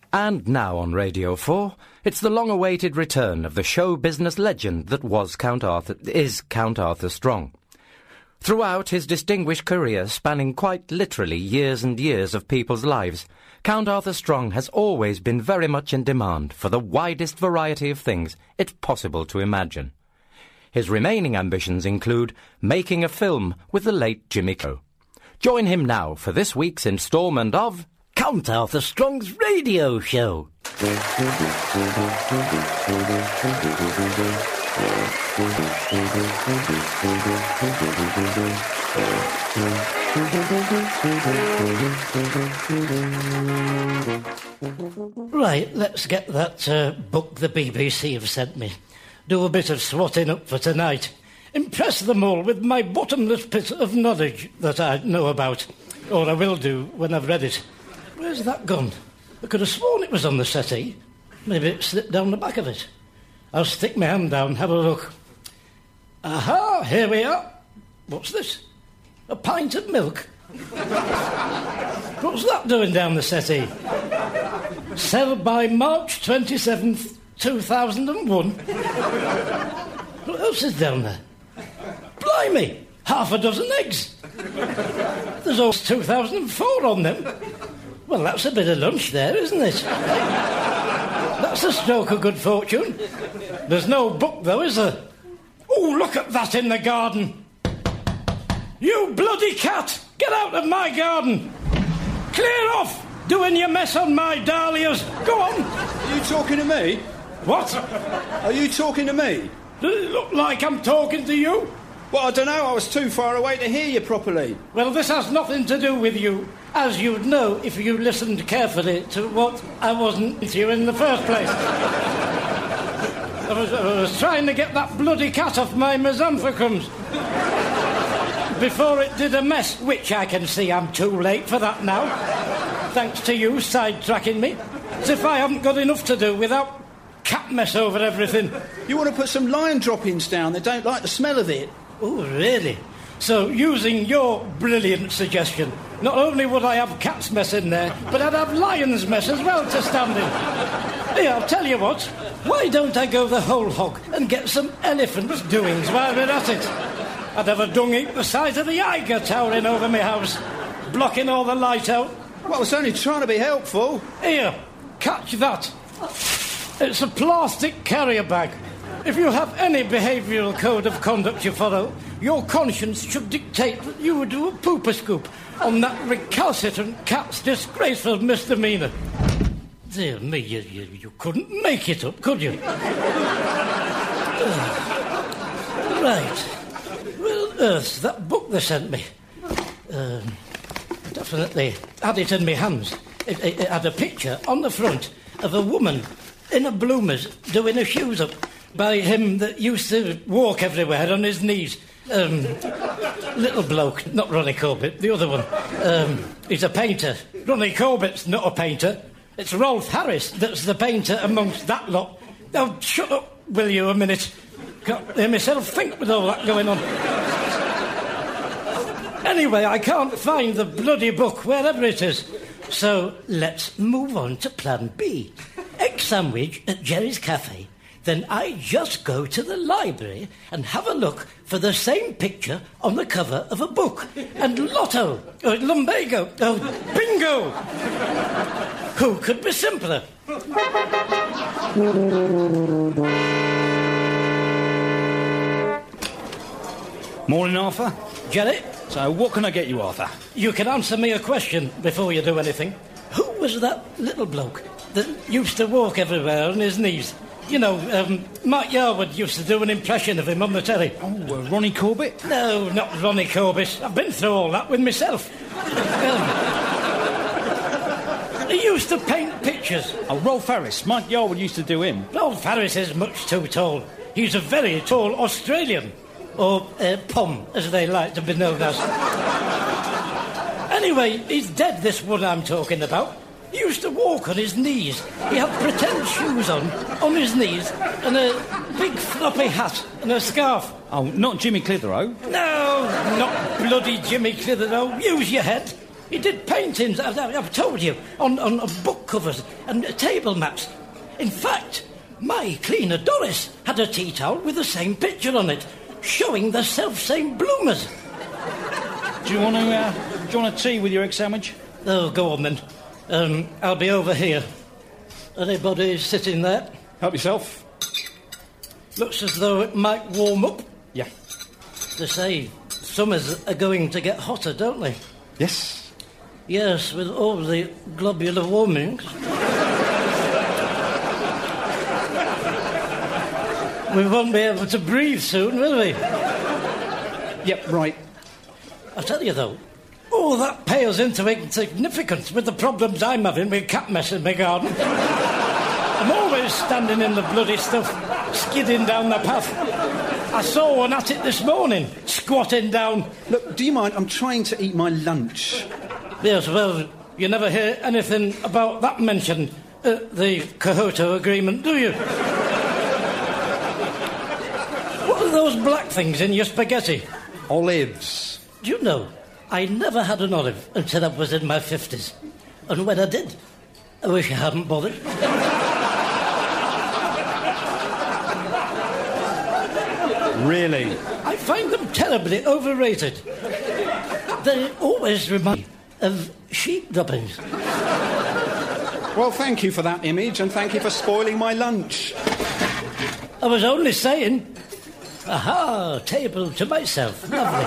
And now on Radio 4, it's the long-awaited return of the show business legend that is Count Arthur Strong. Throughout his distinguished career, spanning quite literally years and years of people's lives, Count Arthur Strong has always been very much in demand for the widest variety of things it's possible to imagine. His remaining ambitions include making a film with the late Jimmy Crowe. Join him now for this week's instalment of Count Arthur Strong's Radio Show. Right, let's get that book the BBC have sent me. Do a bit of swatting up for tonight. Impress them all with my bottomless pit of knowledge that I know about. Or I will do when I've read it. Where's that gone? I could have sworn it was on the settee. Maybe it slipped down the back of it. I'll stick my hand down, have a look. Aha, here we are. What's this? A pint of milk? What's that doing down the settee? Sell by March 27th, 2001. What else is down there? Blimey, half a dozen eggs. There's almost 2004 on them. Well, that's a bit of lunch there, isn't it? That's a stroke of good fortune. There's no book, though, is there? Oh, look at that in the garden. You bloody cat! Get out of my garden! Clear off! Doing your mess on my dahlias. Go on! Are you talking to me? What? Are you talking to me? Does it look like I'm talking to you? Well, I don't know. I was too far away to hear you properly. Well, this has nothing to do with you, as you'd know if you listened carefully to what I wasn't with you in the first place. I was trying to get that bloody cat off my mesanthocums before it did a mess, which I can see I'm too late for that now, thanks to you sidetracking me, as if I haven't got enough to do without cat mess over everything. You want to put some lion droppings down? They don't like the smell of it. Oh, really? So, using your brilliant suggestion, not only would I have cat's mess in there, but I'd have lion's mess as well to stand in. Hey, I'll tell you what, why don't I go the whole hog and get some elephant's doings while we're at it? I'd have a dung heap the size of the Eiger towering over my house, blocking all the light out. Well, I was only trying to be helpful. Here, catch that. It's a plastic carrier bag. If you have any behavioural code of conduct you follow, your conscience should dictate that you would do a pooper scoop on that recalcitrant cat's disgraceful misdemeanour. Dear me, you couldn't make it up, could you? Right. Well, earth, that book they sent me. Definitely had it in my hands. It had a picture on the front of a woman in a bloomers doing her shoes up by him that used to walk everywhere on his knees. Little bloke, not Ronnie Corbett, the other one. He's a painter. Ronnie Corbett's not a painter. It's Rolf Harris that's the painter amongst that lot. Now, shut up, will you, a minute? Can't hear myself think with all that going on. Anyway, I can't find the bloody book, wherever it is. So, let's move on to plan B. Egg sandwich at Jerry's Cafe. Then I just go to the library and have a look for the same picture on the cover of a book. And Lotto, or Lumbago, oh, bingo! Who could be simpler? Morning, Arthur. Jerry? So, what can I get you, Arthur? You can answer me a question before you do anything. Who was that little bloke that used to walk everywhere on his knees? You know, Mark Yarwood used to do an impression of him on the telly. Oh, Ronnie Corbett? No, not Ronnie Corbett. I've been through all that with myself. He used to paint pictures. Oh, Rolf Harris. Mike Yarwood used to do him. Rolf Harris is much too tall. He's a very tall Australian. Or POM, as they like to be known as. Anyway, he's dead, this one I'm talking about. He used to walk on his knees. He had pretend shoes on his knees, and a big floppy hat and a scarf. Oh, not Jimmy Clitheroe? No, not bloody Jimmy Clitheroe. Use your head. He did paintings, I've told you, on book covers and table maps. In fact, my cleaner Doris had a tea towel with the same picture on it, showing the self-same bloomers. Do you want a tea with your egg sandwich? Oh, go on then. I'll be over here. Anybody sitting there? Help yourself. Looks as though it might warm up. Yeah. They say summers are going to get hotter, don't they? Yes. Yes, with all the globular warmings. We won't be able to breathe soon, will we? Yep, right. I tell you, though, all that pales into insignificance with the problems I'm having with cat mess in my garden. I'm always standing in the bloody stuff, skidding down the path. I saw one at it this morning, squatting down. Look, do you mind? I'm trying to eat my lunch. Yes, well, you never hear anything about that mentioned at the Kyoto Agreement, do you? What are those black things in your spaghetti? Olives. Do you know, I never had an olive until I was in my 50s. And when I did, I wish I hadn't bothered. Really? I find them terribly overrated. They always remind me of sheep droppings. Well, thank you for that image, and thank you for spoiling my lunch. I was only saying, aha, table to myself. Lovely.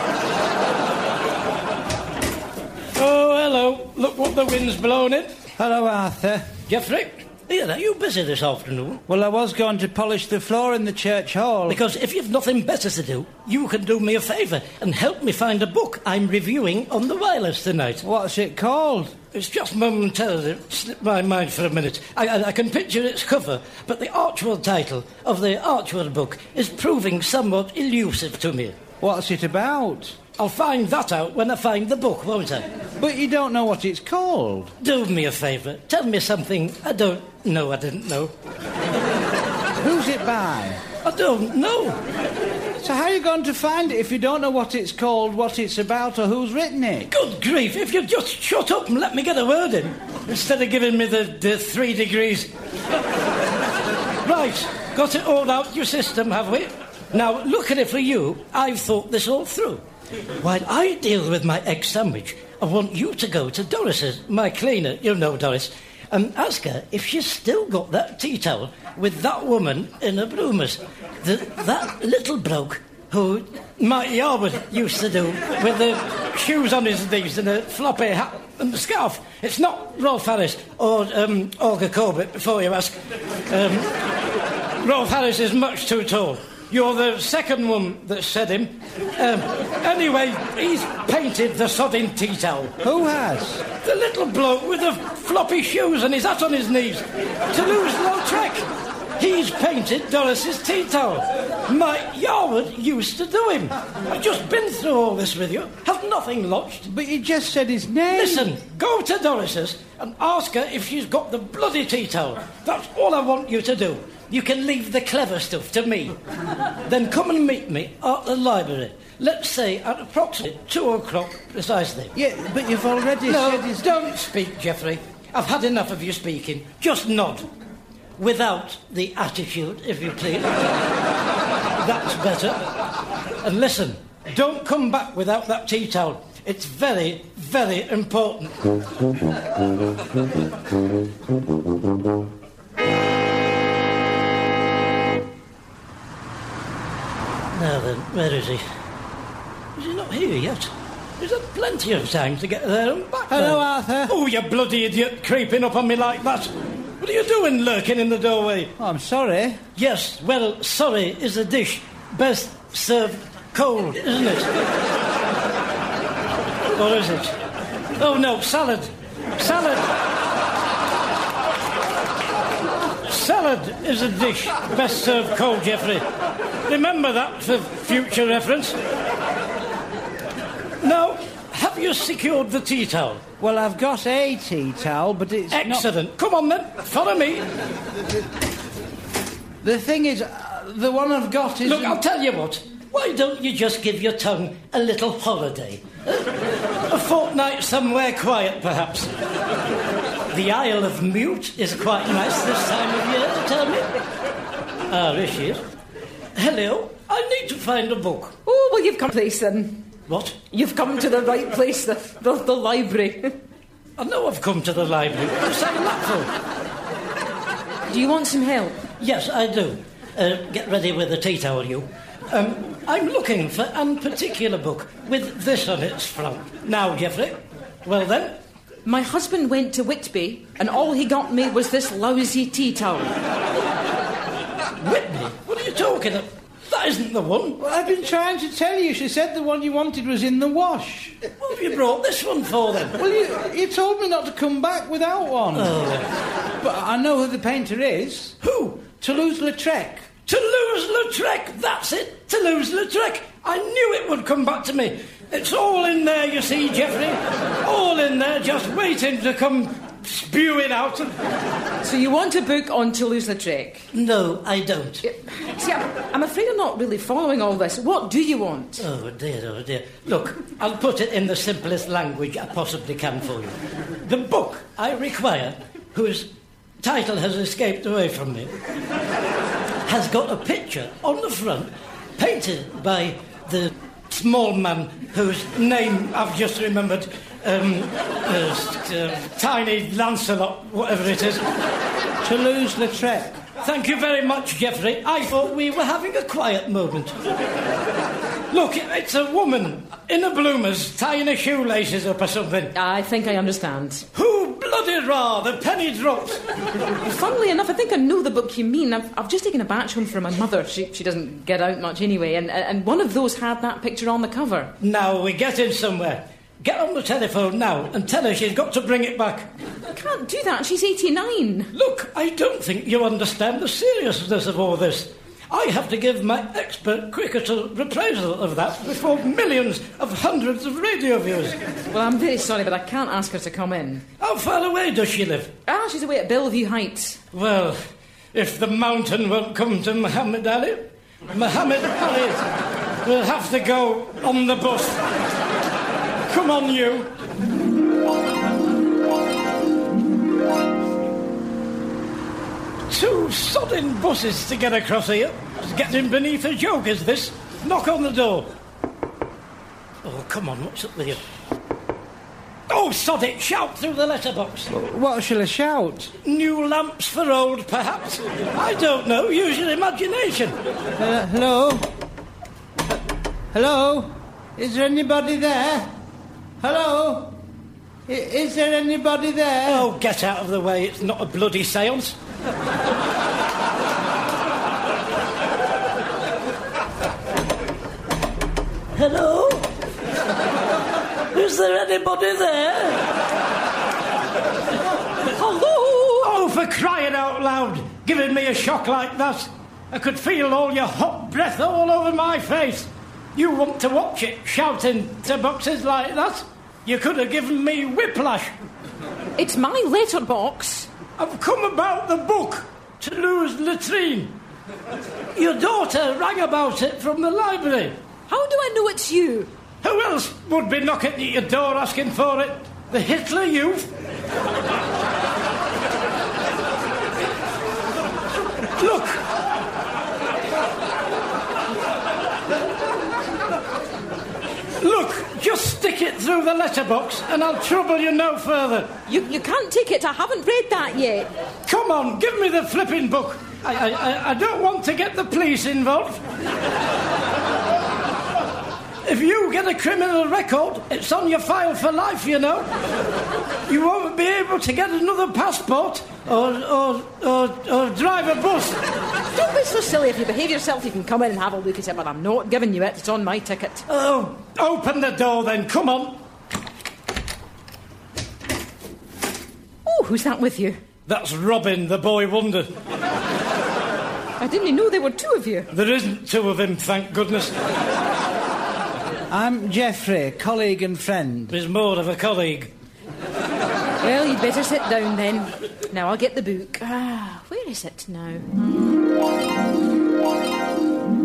Oh, hello. Look what the wind's blowing in. Hello, Arthur. Geoffrey, here, are you busy this afternoon? Well, I was going to polish the floor in the church hall. Because if you've nothing better to do, you can do me a favour and help me find a book I'm reviewing on the wireless tonight. What's it called? It's just momentarily slipped my mind for a minute. I can picture its cover, but the Archwood title of the Archwood book is proving somewhat elusive to me. What's it about? I'll find that out when I find the book, won't I? But you don't know what it's called. Do me a favour. Tell me something I didn't know. Who's it by? I don't know. So how are you going to find it if you don't know what it's called, what it's about, or who's written it? Good grief, if you'd just shut up and let me get a word in, instead of giving me the 3 degrees. Right, got it all out your system, have we? Now, luckily for you, I've thought this all through. While I deal with my egg sandwich, I want you to go to Doris's, my cleaner, you know Doris, and ask her if she's still got that tea towel with that woman in her bloomers. That little bloke who Marty Yarwood used to do with the shoes on his knees and a floppy hat and a scarf. It's not Rolf Harris or Olga Corbett, before you ask. Rolf Harris is much too tall. You're the second one that said him. Anyway, he's painted the sodding tea towel. Who has? The little bloke with the floppy shoes and his hat on his knees. Toulouse-Lautrec. He's painted Doris's tea towel. Mike Yarwood used to do him. I've just been through all this with you. Have nothing lodged. But you just said his name. Listen, go to Doris's and ask her if she's got the bloody tea towel. That's all I want you to do. You can leave the clever stuff to me. Then come and meet me at the library. Let's say at approximately 2 o'clock precisely. Yeah, but you've already said his... Don't speak, Geoffrey. I've had enough of you speaking. Just nod. Without the attitude, if you please. That's better. And listen, don't come back without that tea towel. It's very, very important. Now then, where is he? Is he not here yet? He's had plenty of time to get there and back. Hello, there. Arthur. Oh, you bloody idiot, creeping up on me like that. What are you doing lurking in the doorway? Oh, I'm sorry. Yes, well, sorry is a dish best served cold, isn't it? Or is it? Oh, no, salad. Salad. Salad is a dish best served cold, Geoffrey. Remember that for future reference. Now, have you secured the tea towel? Well, I've got a tea towel, but it's Excellent. not... Come on, then. Follow me. The thing is, the one I've got is... Look, I'll tell you what. Why don't you just give your tongue a little holiday? A fortnight somewhere quiet, perhaps. The Isle of Mute is quite nice this time of year, tell me. Ah, there she is. Hello, I need to find a book. Oh, well, you've come to place then. What? You've come to the right place, the library. I know I've come to the library. What's that for? Do you want some help? Yes, I do. Get ready with the tea towel, you. I'm looking for a particular book with this on its front. Now, Geoffrey. Well, then. My husband went to Whitby, and all he got me was this lousy tea towel. Whitby? What are you talking about? That isn't the one. Well, I've been trying to tell you. She said the one you wanted was in the wash. What have you brought this one for, then? Well, you told me not to come back without one. Oh. But I know who the painter is. Who? Toulouse-Lautrec. Toulouse-Lautrec, that's it. Toulouse-Lautrec. I knew it would come back to me. It's all in there, you see, Geoffrey. All in there, just waiting to come spewing out. So you want a book on Toulouse-Lautrec? No, I don't. See, I'm afraid I'm not really following all this. What do you want? Oh, dear, oh, dear. Look, I'll put it in the simplest language I possibly can for you. The book I require, whose title has escaped away from me, has got a picture on the front painted by the small man whose name I've just remembered, Tiny Lancelot, whatever it is. Toulouse-Lautrec. Thank you very much, Geoffrey. I thought we were having a quiet moment. Look, it's a woman in a bloomers tying her shoelaces up or something. I think I understand. Who bloody raw, the penny dropped. Funnily enough, I think I know the book you mean. I've just taken a batch home from my mother. She doesn't get out much anyway, and one of those had that picture on the cover. Now we're getting somewhere. Get on the telephone now and tell her she's got to bring it back. I can't do that. She's 89. Look, I don't think you understand the seriousness of all this. I have to give my expert cricketer reprisal of that before millions of hundreds of radio viewers. Well, I'm very sorry, but I can't ask her to come in. How far away does she live? She's away at Bellevue Heights. Well, if the mountain won't come to Muhammad Ali, Muhammad Ali will have to go on the bus. Come on, you. Two sodding buses to get across here. It's getting beneath a joke, is this? Knock on the door. Oh, come on, what's up with you? Oh, sod it, shout through the letterbox. What shall I shout? New lamps for old, perhaps? I don't know, use your imagination. Hello? Hello? Is there anybody there? Hello? Is there anybody there? Oh, get out of the way, it's not a bloody séance. Hello? Is there anybody there? Hello? Oh, for crying out loud, giving me a shock like that. I could feel all your hot breath all over my face. You want to watch it, shouting to boxes like that? You could have given me whiplash. It's my letterbox. I've come about the book, Toulouse-Lautrec. Your daughter rang about it from the library. How do I know it's you? Who else would be knocking at your door asking for it? The Hitler Youth? Look. Look, just stick it through the letterbox and I'll trouble you no further. You can't take it. I haven't read that yet. Come on, give me the flipping book. I don't want to get the police involved. If you get a criminal record, it's on your file for life, you know. You won't be able to get another passport or drive a bus. Don't be so silly. If you behave yourself, you can come in and have a look at it, but I'm not giving you it. It's on my ticket. Oh, open the door then, come on. Oh, who's that with you? That's Robin, the boy wonder. I didn't know there were two of you. There isn't two of him, thank goodness. I'm Geoffrey, colleague and friend. He's more of a colleague. Well, you'd better sit down then. Now I'll get the book. Where is it now?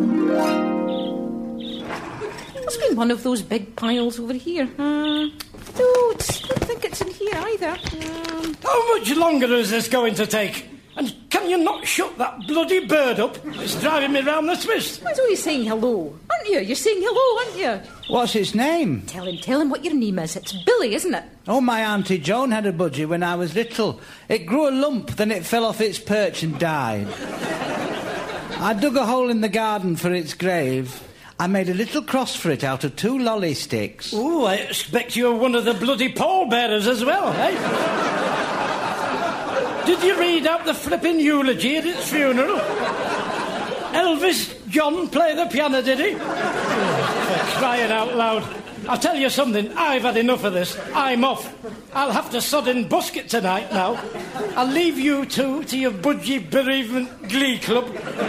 Must be one of those big piles over here. lights in here either. How much longer is this going to take? And can you not shut that bloody bird up? It's driving me round the twist. Why are you saying hello? Aren't you? You're saying hello, aren't you? What's its name? Tell him what your name is. It's Billy, isn't it? Oh, my Auntie Joan had a budgie when I was little. It grew a lump, then it fell off its perch and died. I dug a hole in the garden for its grave. I made a little cross for it out of 2 lolly sticks. Oh, I expect you're one of the bloody pallbearers as well, eh? Did you read out the flipping eulogy at its funeral? Elvis John play the piano, did he? Oh, for crying out loud. I'll tell you something, I've had enough of this. I'm off. I'll have to sod in busket tonight now. I'll leave you two to your budgie bereavement glee club.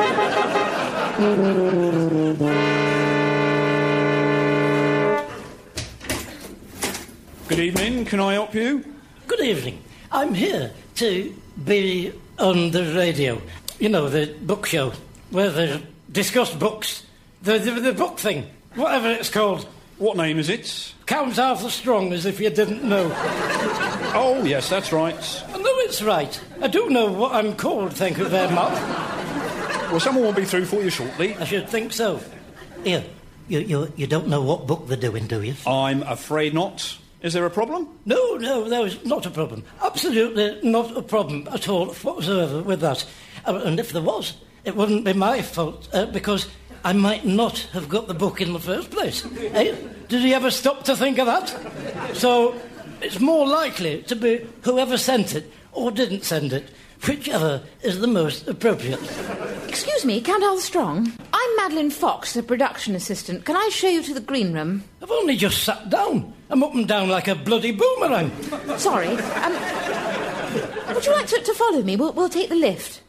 Good evening, can I help you? Good evening. I'm here to be on the radio. You know, the book show, where they discuss books. The book thing, whatever it's called. What name is it? Count Arthur Strong, as if you didn't know. Oh, yes, that's right. I know it's right. I do know what I'm called, thank you very much. Well, someone will be through for you shortly. I should think so. Here, you don't know what book they're doing, do you? I'm afraid not. Is there a problem? No, there's not a problem. Absolutely not a problem at all whatsoever with that. And if there was, it wouldn't be my fault, because I might not have got the book in the first place. Eh? Did you ever stop to think of that? So it's more likely to be whoever sent it or didn't send it, whichever is the most appropriate. Excuse me, Count Arthur Strong. I'm Madeline Fox, the production assistant. Can I show you to the green room? I've only just sat down. I'm up and down like a bloody boomerang. Sorry. Would you like to follow me? We'll take the lift.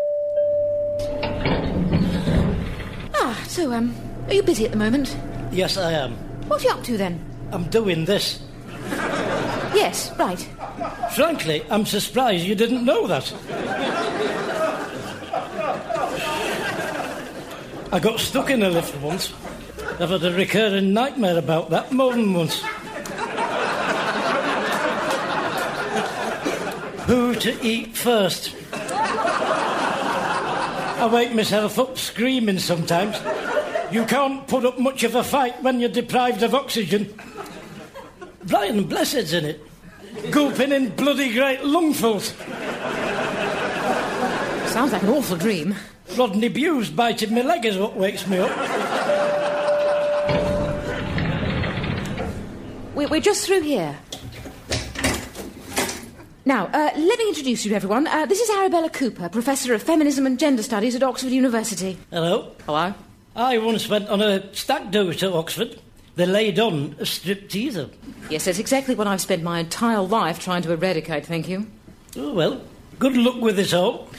So, are you busy at the moment? Yes, I am. What are you up to, then? I'm doing this. Yes, right. Frankly, I'm surprised you didn't know that. I got stuck in a lift once. I've had a recurring nightmare about that more than once. Who to eat first? I wake myself up screaming sometimes. You can't put up much of a fight when you're deprived of oxygen. Brian Blessed's in it. Gulping in bloody great lungfuls. Sounds like an awful dream. Rodney Bewes biting my leg is what wakes me up. We're just through here. Now, let me introduce you to everyone. This is Arabella Cooper, Professor of Feminism and Gender Studies at Oxford University. Hello. Hello. I once went on a stag do to Oxford. They laid on a stripteaser. Yes, that's exactly what I've spent my entire life trying to eradicate, thank you. Oh, well, good luck with it all.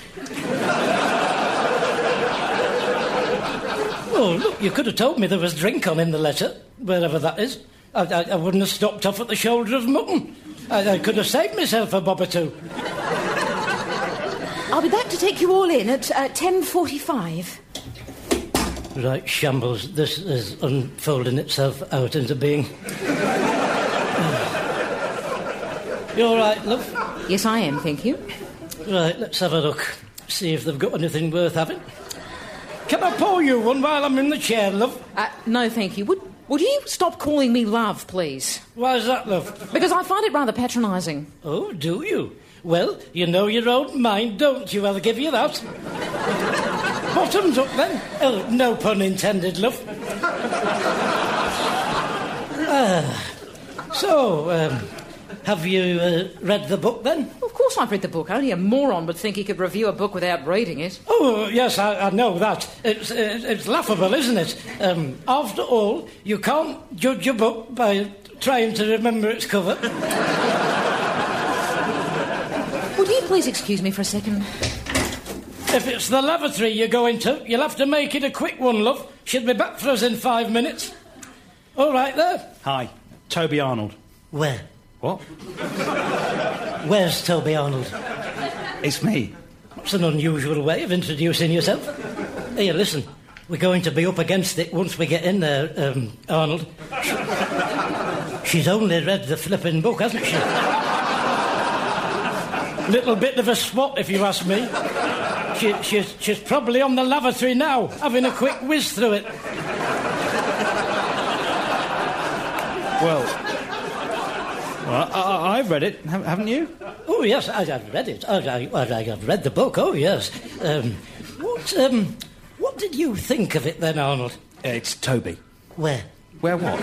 Oh, look, you could have told me there was drink on in the letter, wherever that is. I wouldn't have stopped off at the Shoulder of Mutton. I could have saved myself a bob or two. I'll be back to take you all in at 10:45. Right, shambles. This is unfolding itself out into being. You all right, love? Yes, I am, thank you. Right, let's have a look. See if they've got anything worth having. Can I pour you one while I'm in the chair, love? No, thank you. Would you stop calling me love, please? Why is that, love? Because I find it rather patronising. Oh, do you? Well, you know your own mind, don't you? I'll give you that. Bottoms up, then. Oh, no pun intended, love. Have you read the book, then? Of course I've read the book. Only a moron would think he could review a book without reading it. Oh, yes, I know that. It's laughable, isn't it? After all, you can't judge a book by trying to remember its cover. Would you please excuse me for a second? If it's the lavatory you're going to, you'll have to make it a quick one, love. She'll be back for us in 5 minutes. All right, there. Hi, Toby Arnold. Where? What? Where's Toby Arnold? It's me. That's an unusual way of introducing yourself. Here, listen. We're going to be up against it once we get in there, Arnold. She's only read the flipping book, hasn't she? Little bit of a swat, if you ask me. She's probably on the lavatory now, having a quick whiz through it. Well, I've read it, haven't you? Oh, yes, I've read it. I've read the book, oh, yes. What did you think of it then, Arnold? It's Toby. Where? Where what?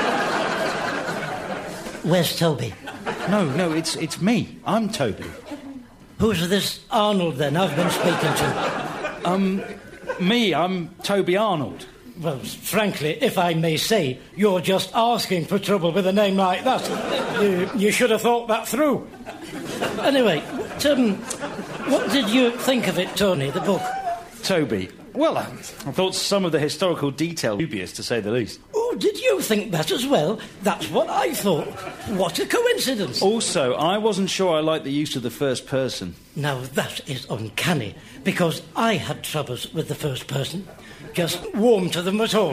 Where's Toby? No, it's me. I'm Toby. Who's this Arnold, then, I've been speaking to? Me, I'm Toby Arnold. Well, frankly, if I may say, you're just asking for trouble with a name like that. You should have thought that through. Anyway, what did you think of it, Tony, the book? Toby. Well, I thought some of the historical detail dubious, to say the least. Oh, did you think that as well? That's what I thought. What a coincidence. Also, I wasn't sure I liked the use of the first person. Now, that is uncanny, because I had troubles with the first person. Just warm to them at all.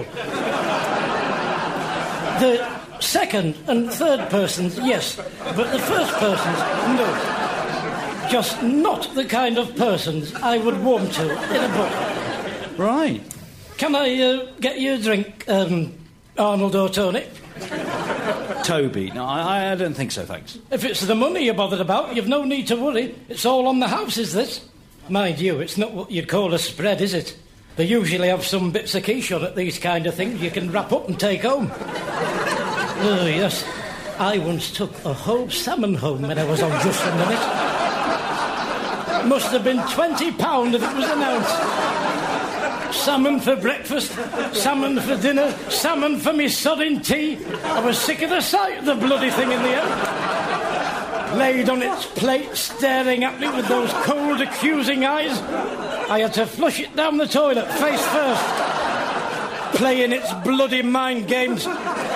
The second and third persons, yes, but the first persons, no. Just not the kind of persons I would warm to in a book. Right. Can I get you a drink, Arnold or Tony? Toby. No, I don't think so, thanks. If it's the money you're bothered about, you've no need to worry. It's all on the house, is this? Mind you, it's not what you'd call a spread, is it? They usually have some bits of quiche on at these kind of things you can wrap up and take home. Oh, yes. I once took a whole salmon home when I was on Just a Minute. Must have been £20 if it was announced. Salmon for breakfast, salmon for dinner, salmon for me sodding tea. I was sick of the sight of the bloody thing in the end. Laid on its plate, staring at me with those cold, accusing eyes. I had to flush it down the toilet, face first, playing its bloody mind games.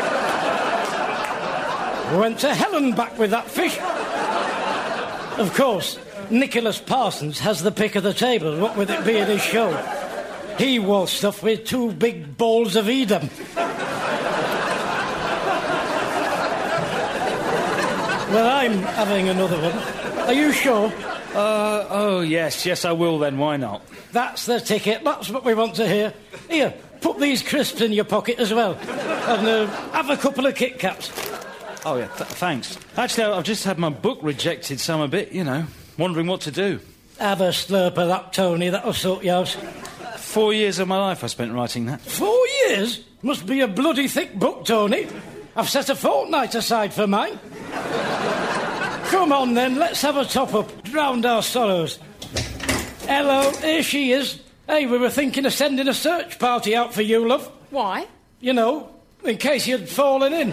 Went to hell and back with that fish. Of course, Nicholas Parsons has the pick of the table, what with it being his show. He was stuffed with 2 big balls of Edam. Well, I'm having another one. Are you sure? Oh, yes, I will then, why not? That's the ticket, that's what we want to hear. Here, put these crisps in your pocket as well. And have a couple of Kit Kats. Oh, yeah, thanks. Actually, I've just had my book rejected, so I'm a bit, wondering what to do. Have a slurp of that, Tony, that'll sort you out. 4 years of my life I spent writing that. 4 years? Must be a bloody thick book, Tony. I've set a fortnight aside for mine. Come on, then, let's have a top-up. Drown our sorrows. Hello, here she is. Hey, we were thinking of sending a search party out for you, love. Why? You know, in case you'd fallen in.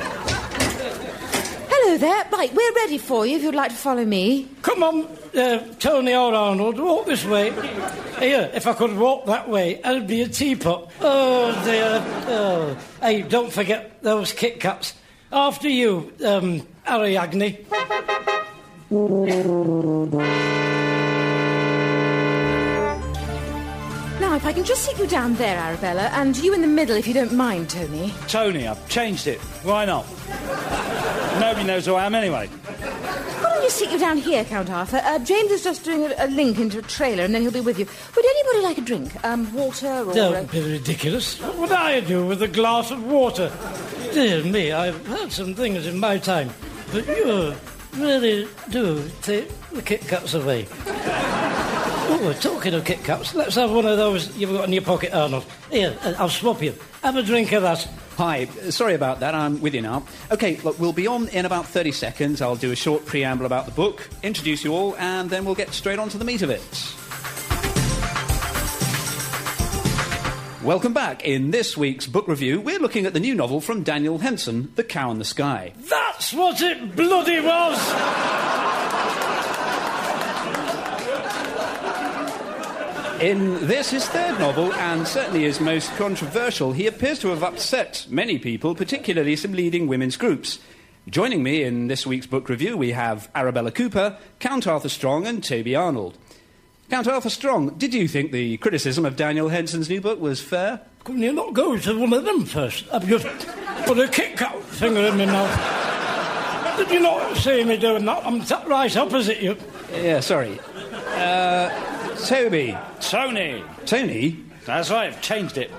Hello there. Right, we're ready for you if you'd like to follow me. Come on, Tony or Arnold, walk this way. Here, if I could walk that way, I'd be a teapot. Oh, dear. Oh. Hey, don't forget those Kit Kats. After you, Ariadne. Now, if I can just sit you down there, Arabella, and you in the middle, if you don't mind, Tony. Tony, I've changed it. Why not? Nobody knows who I am anyway. Why don't you sit you down here, Count Arthur? James is just doing a link into a trailer, and then he'll be with you. Would anybody like a drink? Water or... Don't be ridiculous. What would I do with a glass of water? Dear me, I've had some things in my time, but you really do take the Kit Kats away. Oh, we're talking of Kit Kats. Let's have one of those you've got in your pocket, Arnold. Here, I'll swap you. Have a drink of that. Hi, sorry about that, I'm with you now. OK, look, we'll be on in about 30 seconds. I'll do a short preamble about the book, introduce you all, and then we'll get straight on to the meat of it. Welcome back. In this week's book review, we're looking at the new novel from Daniel Henson, The Cow in the Sky. That's what it bloody was! In this, his third novel, and certainly his most controversial, he appears to have upset many people, particularly some leading women's groups. Joining me in this week's book review, we have Arabella Cooper, Count Arthur Strong and Toby Arnold. Count Arthur Strong, did you think the criticism of Daniel Henson's new book was fair? Couldn't you not go to one of them first? I've just put a Kit Kat finger in my mouth. Did you not see me doing that? I'm sat right opposite you. Yeah, sorry. Toby. Tony. Tony? That's right, I've changed it.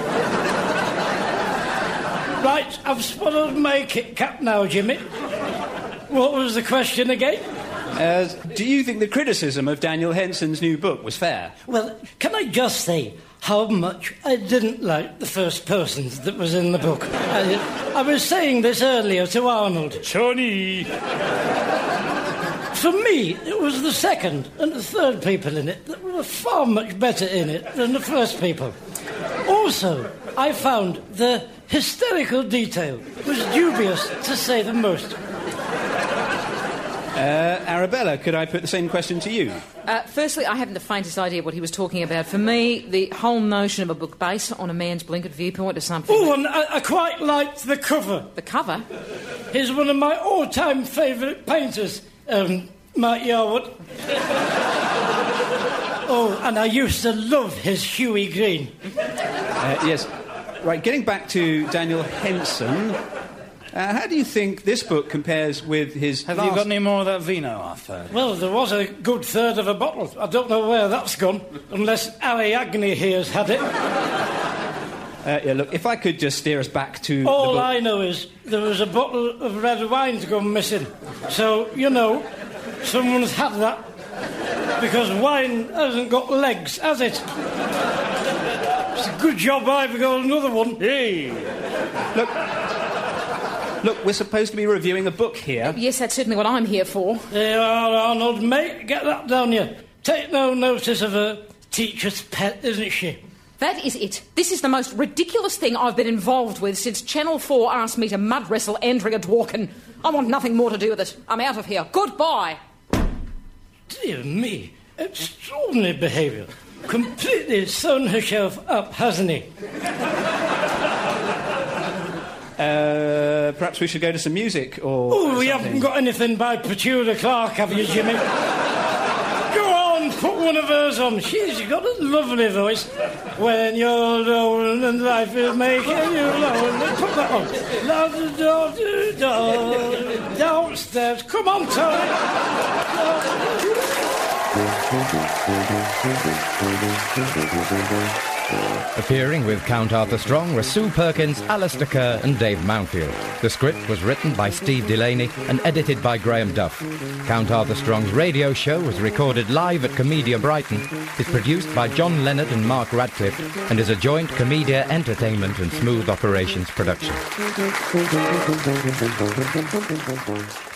Right, I've spotted my Kit Kat now, Jimmy. What was the question again? Do you think the criticism of Daniel Henson's new book was fair? Well, can I just say how much I didn't like the first persons that was in the book? I was saying this earlier to Arnold. Tony! For me, it was the second and the third people in it that were far much better in it than the first people. Also, I found the hysterical detail was dubious, to say the most. Arabella, could I put the same question to you? Firstly, I haven't the faintest idea what he was talking about. For me, the whole notion of a book based on a man's blinkered viewpoint is something... Oh, and I quite liked the cover. The cover? He's one of my all-time favourite painters, Mark Yarwood. Oh, and I used to love his Huey Green. Yes. Right, getting back to Daniel Henson, how do you think this book compares with his Have you got any more of that vino I've heard? Well, there was a good third of a bottle. I don't know where that's gone, unless Ariadne here's had it. Yeah, look, if I could just steer us back to All the book... I know is there was a bottle of red wine's gone missing. So, you know, someone's had that. Because wine hasn't got legs, has it? It's a good job I've got another one. Hey! Look, we're supposed to be reviewing a book here. Yes, that's certainly what I'm here for. There you are, Arnold, mate. Get that down you. Take no notice of a teacher's pet, isn't she? That is it. This is the most ridiculous thing I've been involved with since Channel 4 asked me to mud wrestle Andrea Dworkin. I want nothing more to do with it. I'm out of here. Goodbye. Dear me. Extraordinary behaviour. Completely sewn herself up, hasn't he? Perhaps we should go to some music or... Oh, we haven't got anything by Petula Clark, have you, Jimmy? Go on, put one of hers on. She's got a lovely voice. When you're alone and life is making you lonely. Put that on. Downstairs. Come on, Tony. Appearing with Count Arthur Strong were Sue Perkins, Alistair Kerr and Dave Mountfield. The script was written by Steve Delaney and edited by Graham Duff. Count Arthur Strong's radio show was recorded live at Comedia Brighton, is produced by John Leonard and Mark Radcliffe, and is a joint Comedia Entertainment and Smooth Operations production.